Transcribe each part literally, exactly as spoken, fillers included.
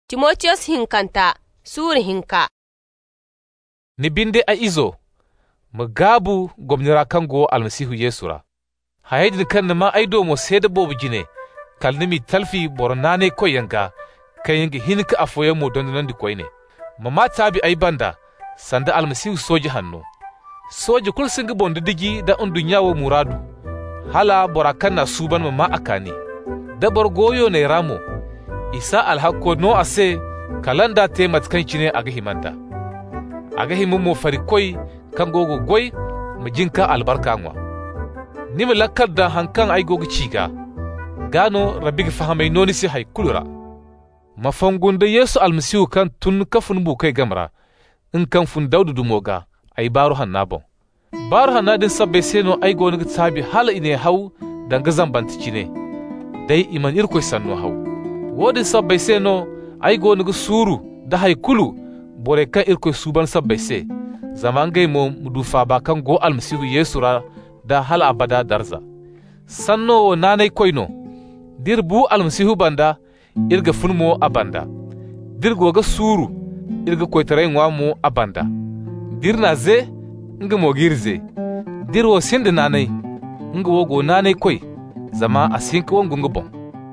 Timotiyos hinkanta suri hinka. Ni binde a izo, mu gabu gomnira kango almasihu Yesura. Hayedin kan ma aido mo seda bobu jine, kalnimi talfi bornane koyanga, kayangi hinka afoye mo dondonan di koyne. Mama tabi ai banda, sanda almasihu soji hannu. Soji kul singi bondi digi da undunyawo muradu. Hala borakan na suban mama akani. Da goyo ne ramo. Isa alhakko no ase kalanda te matkancine aga himanda. Aga himu mo farikoi kan gogo goi mu jinka albarka ngwa. Ni mu lakkar da hankan ai gogo ciga. Gano rabbi fahamai noni si hay kulura. Mafangunda Yesu almasihu kan tun kafun bu kai gamra. In kan fun daudu dumoga ai baro hannabon. Baro hannadin sabbe seno ai goni tabi hala ine hau danga zambanti cine. Dai iman irkoi sanno hau. Wodin sabbai se no ai go nugu suru da haikulu bore kan irko suban sabbai se zaman gai mo mudufa ba kan go almasihu Yesura da hal abada darza sanno wo nanai koino dir bu almasihu banda irga funmo abanda dir go ga suru irga koitare ngwa mo abanda dir na ze nga mo girze dir wo sinde nanai nga wo go nanai koi zama asinka wongo ngobon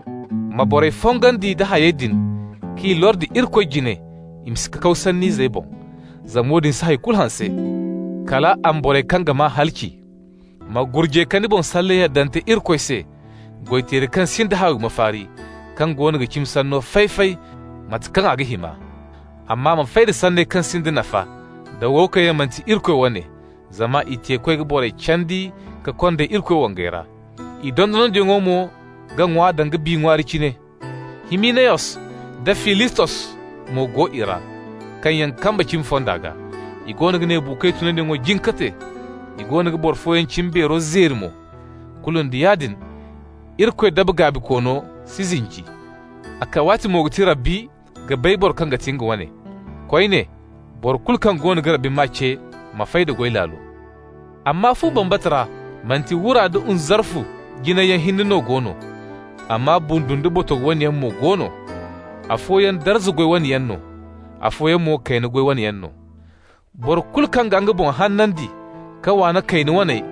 mabore fongandi da hayedin ki lordi irko jine imsika kausanni zai bon zamodin sai kulhanse kala ambore kanga ma halki ma gurje kani bon salle ya dante irko se goitere kan sinda hawu mafari kan gona ga kimsanno faifai matkan aga hima amma man faida sanne kan sinda nafa da woka ya manti irko wane zama ite koy ga bore chandi ka konde irko wangera idon non de ngomo ganwa danga bi ngwari cine Himeneos da Filistos mo go ira kan yan kamba cin fondaga igona ne bukai tunande ngo jinkate igona ga borfoyen cimbe ro zermo kulun diyadin irko dab gabi kono sizinji akawati mo guti rabbi ga baybor kan ga tinga wane koine bor kul kan gona ga rabbi mace mafaida goilalo amma fu bambatra manti wura da un zarfu gina yan hinno gono amma bundundu boto wani yan mo gono afoyan darzu goy wani yanno afoyan mo kayni goy wani yanno bor kul kan ganga bon hannandi ka wana kayni wane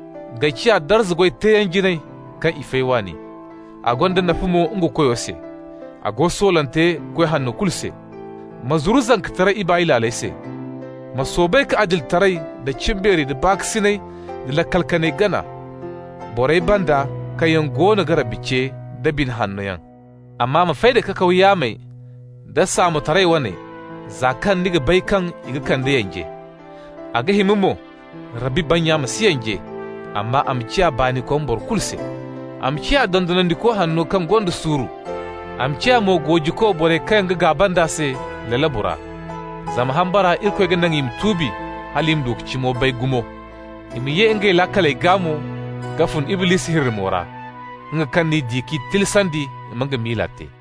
ga kiya darzu goy tayan jinai kan ifai wani a gonda nafi mo ngo koyose a go solante goy hanno kulse mazuru zank tara ibai lalaise masobai ka adil tarai da cimberi da baksinai da lakalkane gana borai banda kayan gona gara bice da bin hannuyan amma mafai da kaka wuya mai da samu tarai wane zakan niga bai kan iga kan da yange a ga himimo rabi banya masu yange amma amciya bani kon bor kulse amciya dandanan di ko hannu kan gonda suru amciya mo goji ko bore kayan ga gaban da se lalabura zama hambara irko ga nan im tubi halim duk mo bai gumo imiye inga lakalai gamo gafun iblis hirmora nga kan ni diki tilsandi manga milate